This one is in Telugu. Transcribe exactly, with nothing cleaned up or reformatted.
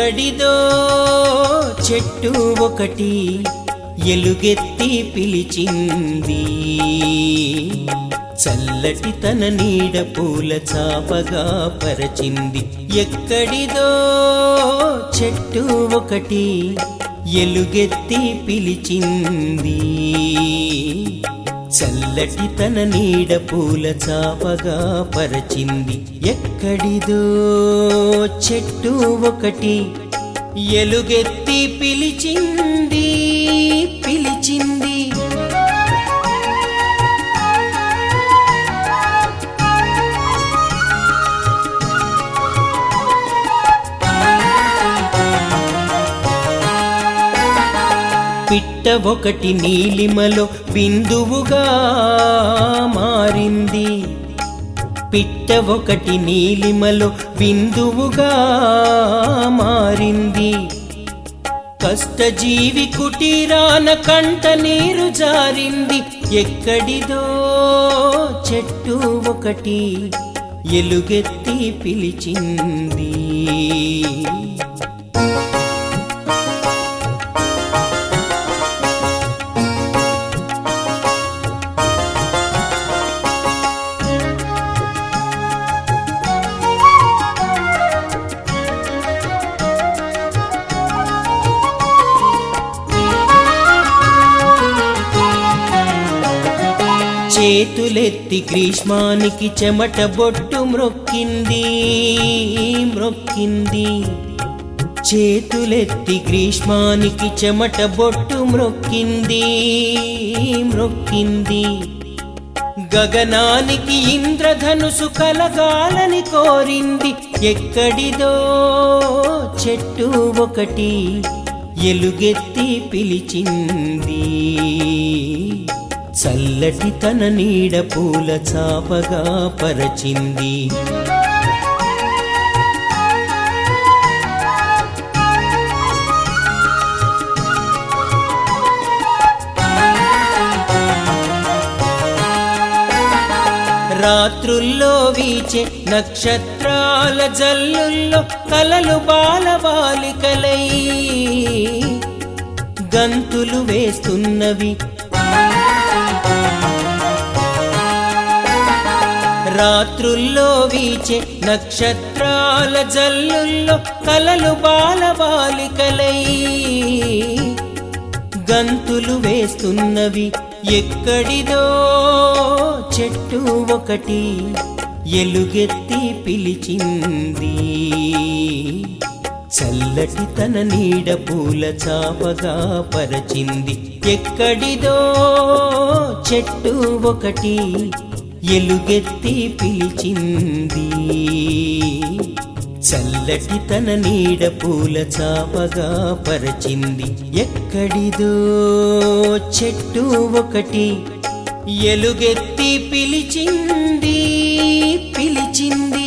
ఎక్కడిదో చెట్టు ఒకటి ఎలుగెత్తి పిలిచింది, చల్లటి తన నీడ పూల చాపగా పరచింది. ఎక్కడిదో చెట్టు ఒకటి ఎలుగెత్తి పిలిచింది, చల్లటి తన నీడ పూల చాపగా పరచింది. ఎక్కడిదో చెట్టు ఒకటి ఎలుగెత్తి పిలిచింది పిలిచింది. పిట్ట ఒకటి నీలిమలో బిందువుగా మారింది, పిట్ట ఒకటి నీలిమలో బిందువుగా మారింది. కష్టజీవి కుటీరాన కంట నీరు జారింది. ఎక్కడిదో చెట్టు ఒకటి ఎలుగెత్తి పిలిచింది. చేతులెత్తి గ్రీష్మానికి చెమట బొట్టు మ్రొక్కింది మ్రొక్కింది. చేతులెత్తి గ్రీష్మానికి చెమట బొట్టు మ్రొక్కింది మ్రొక్కింది. గగనానికి ఇంద్రధనుసు కలగాలని కోరింది. ఎక్కడిదో చెట్టు ఒకటి ఎలుగెత్తి పిలిచింది, చల్లటి తన నీడ పూల చాపగా పరచింది. రాత్రుల్లో వీచే నక్షత్రాల జల్లుల్లో కలలు బాలబాలికలై గంతులు వేస్తున్నవి. రాత్రుల్లో వీచే నక్షత్రాల జల్లుల్లో కలలు బాలబాలికలై గంతులు వేస్తున్నవి. ఎక్కడిదో చెట్టు ఒకటి ఎలుగెత్తి పిలిచింది, చల్లటి తన నీడ పూల చాపగా పరచింది. ఎక్కడిదో చెట్టు ఒకటి ఎలుగెత్తి పిలిచింది, చల్లటి తన నీడ పూల చాపగా పరచింది. ఎక్కడిదో చెట్టు ఒకటి ఎలుగెత్తి పిలిచింది పిలిచింది.